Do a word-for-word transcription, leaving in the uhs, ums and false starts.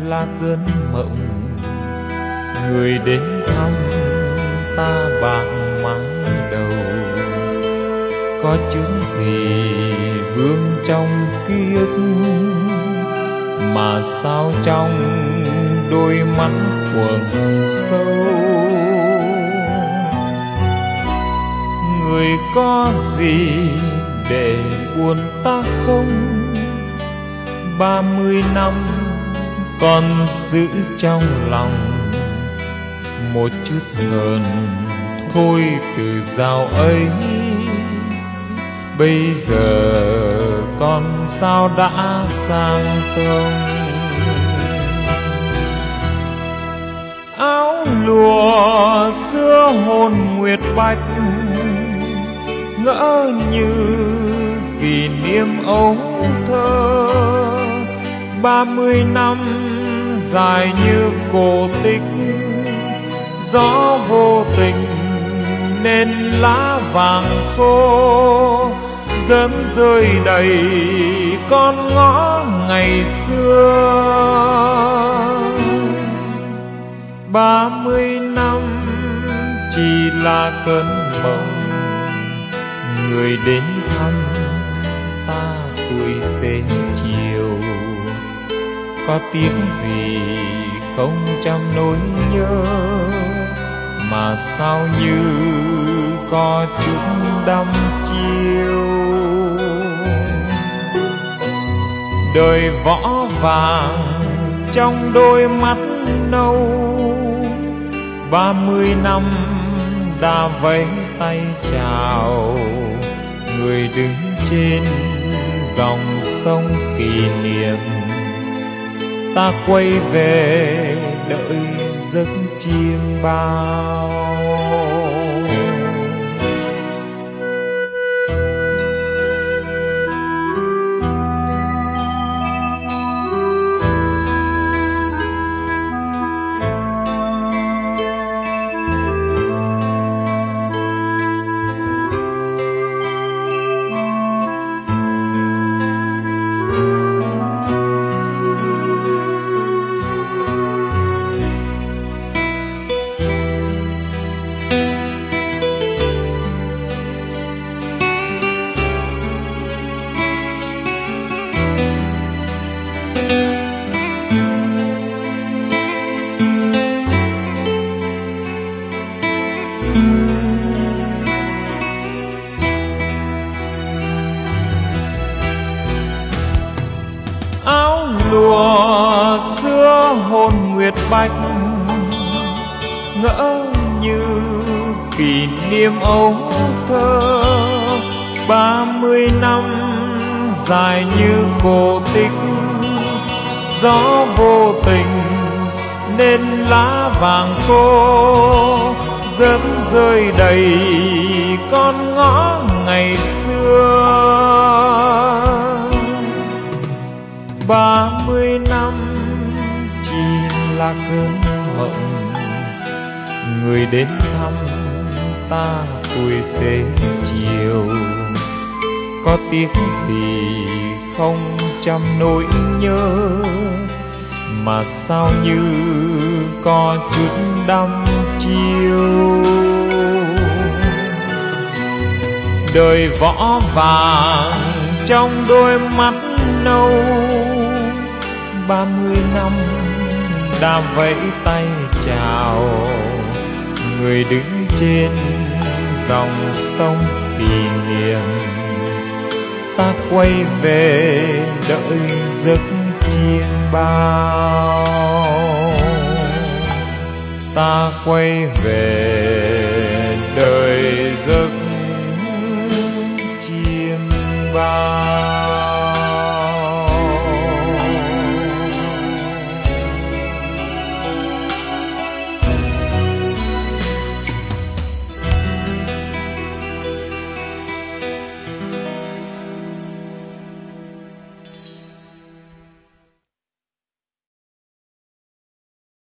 là cơn mộng, người đến thăm ta bạc mái đầu. Có chứng gì vương trong ký ức, mà sao trong đôi mắt quầng sâu. Người có gì để buồn ta không? Ba mươi năm còn giữ trong lòng một chút hờn thôi từ dạo ấy. Bây giờ con sao đã sang sông. Áo lụa xưa hồn nguyệt bạch, ngỡ như kỷ niệm ấu thơ. Ba mươi năm dài như cổ tích, gió vô tình nên lá vàng khô dớm rơi đầy con ngõ ngày xưa. Ba mươi năm chỉ là cơn mộng, người đến thăm ta tuổi xế chiều. Có tiếng gì không trăm nỗi nhớ, mà sao như có chút đăm chiêu. Đời võ vàng trong đôi mắt nâu, ba mươi năm đã vẫy tay chào. Người đứng trên dòng sông kỷ niệm, ta quay về đợi giấc chiêm bao. Áo lụa xưa hồn nguyệt bạch, ngỡ như kỷ niệm ấu thơ. Ba mươi năm dài như cổ tích, gió vô tình nên lá vàng khô dớm rơi đầy con ngõ ngày xưa. Ba mươi năm chỉ là cơn mộng, người đến thăm ta tuổi xế chiều. Có tiếc gì không trăm nỗi nhớ, mà sao như có chút đăm chiêu. Đời võ vàng trong đôi mắt nâu, ba mươi năm đã vẫy tay chào. Người đứng trên dòng sông kỷ niệm, ta quay về đợi giấc chiêm bao. Ta quay về đợi giấc chiêm bao.